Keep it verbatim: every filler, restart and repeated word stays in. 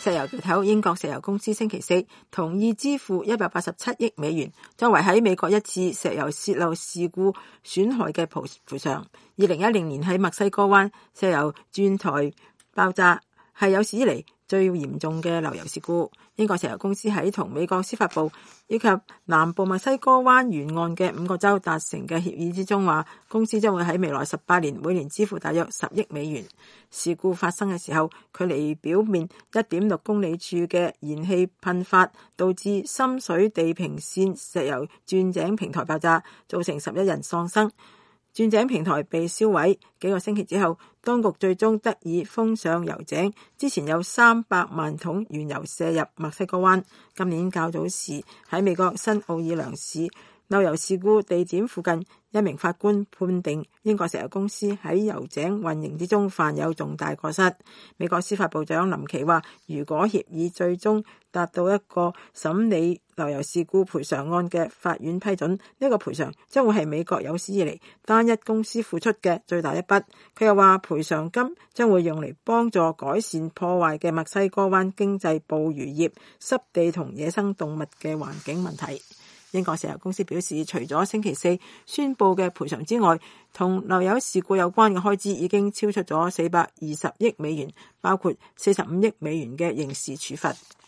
石油巨頭英國石油公司星期四同意支付一百八十七億美元，作為喺美國一次石油洩漏事故損害嘅賠賠償。二零一零年喺墨西哥灣石油鑽台爆炸係有史以嚟最嚴重嘅漏油事故。英國石油公司喺同美國司法部以及南部墨西哥灣沿岸嘅五個州達成嘅協議之中話，公司將會喺未來十八年每年支付大約十億美元。事故發生嘅時候，距離表面一點六公里處嘅燃氣噴發，導致深水地平線石油鑽井平台爆炸，造成十一人喪生。鑽井平台被燒毀，幾個星期之後，當局最終得以封上油井。之前有三百萬桶原油射入墨西哥灣。今年較早時喺美國新奧爾良市漏油事故地點附近，一名法官判定英國石油公司喺油井運營之中犯有重大過失。美國司法部長林奇話，如果協議最終達到一個審理漏油事故賠償案嘅法院批准，呢個賠償將會係美國有史以嚟單一公司付出嘅最大一筆。佢又話賠償金將會用嚟幫助改善破壞嘅墨西哥灣經濟捕魚業、濕地同野生動物嘅環境問題。英國石油公司表示，除咗星期四宣布嘅賠償之外，同漏油事故有關嘅開支已經超出咗四百二十億美元，包括四十五億美元嘅刑事處罰。